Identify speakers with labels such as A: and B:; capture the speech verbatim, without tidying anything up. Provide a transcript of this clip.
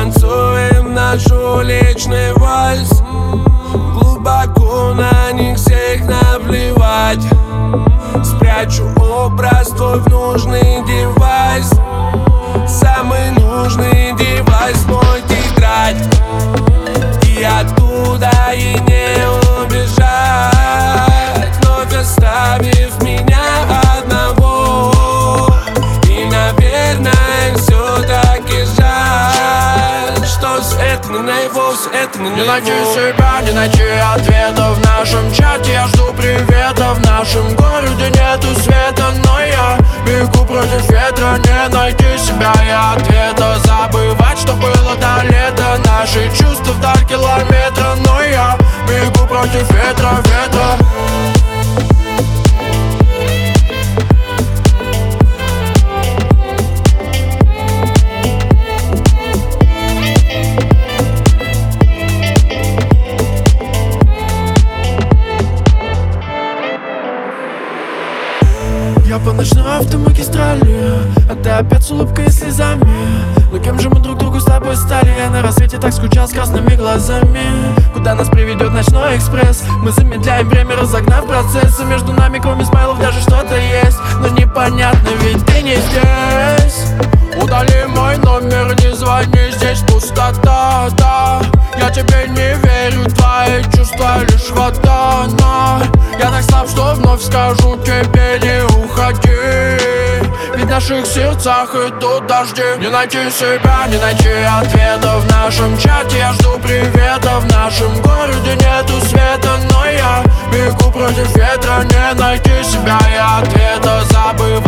A: Танцуем наш уличный вальс, глубоко на них всех наплевать. Спрячу образ твой в нужный девайс, самый нужный девайс мой тетрадь. И оттуда и не убежать, вновь оставив меня одного. И, наверное, все-таки жаль, что все это не наяву, все это не наяву.
B: Не найти себя, не найти ответов в нашем чате. Я жду привета, в нашем городе нету света. Но я бегу против ветра, не найти себя и ответа. Забывать, что было до лета, наши чувства вдаль километра. Но я бегу против ветра, ветра. Я по ночной автомагистрали, а ты опять с улыбкой и слезами. Но кем же мы друг другу с тобой стали? Я на рассвете так скучал с красными глазами. Куда нас приведет ночной экспресс? Мы замедляем время, разогнав процессы. Между нами, кроме смайлов, даже что-то есть. Но непонятно, ведь ты не здесь. Удали мой номер, не звони, здесь пустота, да. Я тебе не верю, твои чувства лишь вода. Но я так слаб, что вновь скажу тебе не уходи. Ведь в наших сердцах идут дожди. Не найти себя, не найти ответа в нашем чате. Я жду привета, в нашем городе нету света. Но я бегу против ветра, не найти себя и ответа. Забывай,